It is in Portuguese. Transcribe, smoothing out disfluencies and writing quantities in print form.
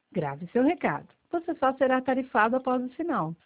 Grave seu recado. Você só será tarifado após o sinal.